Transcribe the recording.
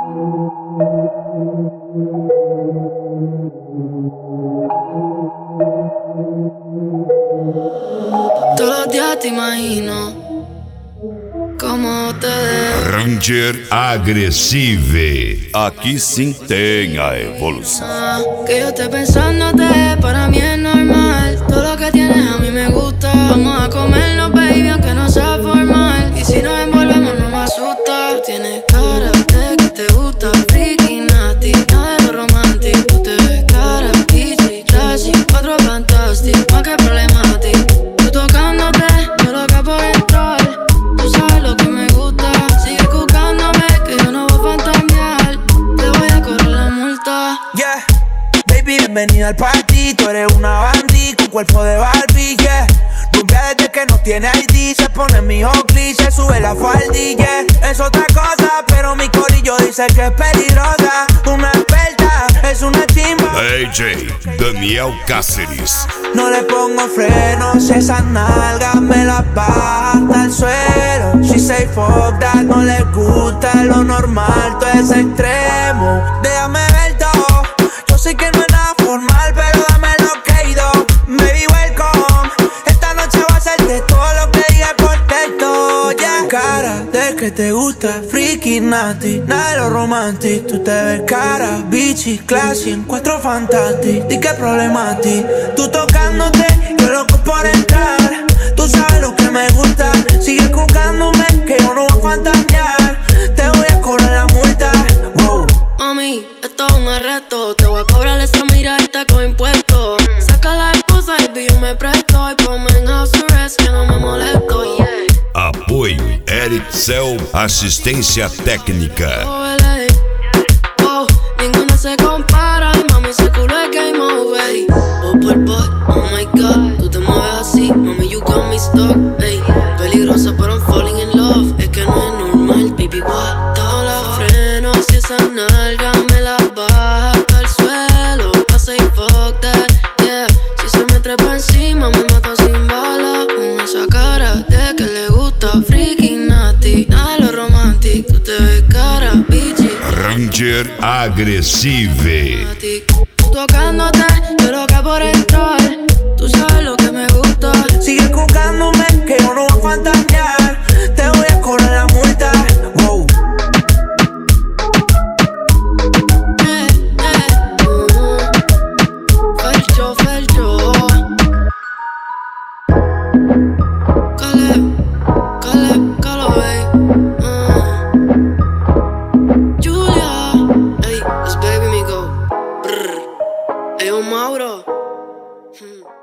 Todos los días te imagino cómo te dejo. Ranger Agressive. Aqui sim tem a evolução. Que yo esté pensándote, para mí es normal. Todo lo que tienes a mí me gusta. Vamos a comernos, baby, aunque no sea formal. Y si nos envolvemos no me asusta. Tú tienes cara de que te gusta freaky, nasty, nada de lo romántico. Tú te ves cara, easy, classy, otro fantástico, más que problemático. Tú tocándote, yo loca por entrar. Tú sabes lo que me gusta. Sigue buscándome, que yo no voy a fantasear. Te voy a correr la multa. Yeah, baby, bienvenida al party. Tú eres una bandí con cuerpo de Barbie, yeah. Rubia desde que no tiene ID. Se pone mi Oakley, se sube la faldilla. Es otra cosa, pero mi corillo dice que es peligrosa. Una experta, es una chimba. AJ Daniel Cáceres. No le pongo frenos, esas nalgas me las baja hasta el suelo. She say fuck that, no le gusta lo normal, todo es extremo. Déjame ver todo, yo sé que no es nada formal, pero dame lo que he ido. Baby, welcome, esta noche va a ser de todo lo que diga por texto, yeah. Cara de que te gusta, freaky, nasty, nada de lo romántico. Tú te ves cara, bitchy, classy, en cuatro fantastic. Di que problema a ti, tú tocándote, yo loco por entrar. Tú sabes lo que me gusta, sigue buscándome, que yo no voy a fantasear. Te voy a cobrar la multa, wow. Mami, esto es un arresto. Te voy a cobrar esa mirada con impuestos. Saca la excusa y yo me presto. Y ponme en house arrest que no me molesto, yeah. Apoio Eric Cell Assistência Técnica. Oh, ninguna se compara. Mami, ese culo es game over. Oh, por butt, oh my god. Tú te mueves así, mami, you got me stuck. Ey, peligrosa, pero I'm falling in love. Es que no es normal, baby, what? Todos los frenos y esa nalga me la baja hasta el suelo. I say fuck that, yeah. Si se me trepa encima, me mata sin bala. Con esa cara de que le gusta freaky, nasty, nada de lo romántico. Tú te ves cara, bitchy. Ranger Agressive. Tú tocándote, yo loca por entrar. Tú sabes lo que me gusta. Sigue buscándome, que yo no voy a fantasear. Te voy a cobrar la multa, wow. Felcho. Cale, Julia, ey, it's baby me go. Brr. Ey, Mauro.